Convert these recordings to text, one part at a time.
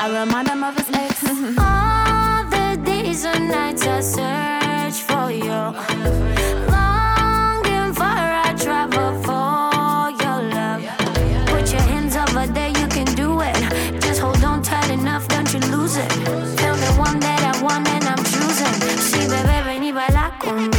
I remind him of his ex. All the days and nights I search for you, longing for I travel for your love. Put your hands over there, you can do it. Just hold on tight enough, don't you lose it. Feel the one that I want and I'm choosing. Sí, bebé, ven y baila conmigo.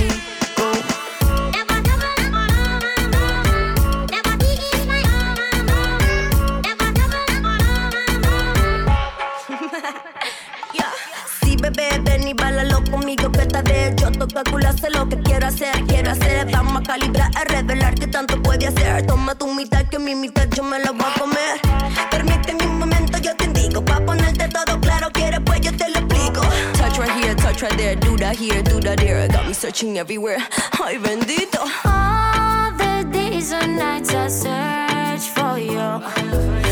Bebé, ven y bálalo conmigo que esta vez yo toco el culo, sé lo que quiero hacer. Vamos a calibrar, a revelar que tanto puede hacer. Toma tu mitad, que mi mitad yo me la voy a comer. Permíteme un momento, yo te indico, pa' ponerte todo claro, quieres pues yo te lo explico. Touch right here, touch right there, do that here, do that there. Got me searching everywhere, ay bendito. All the days and nights I search for you,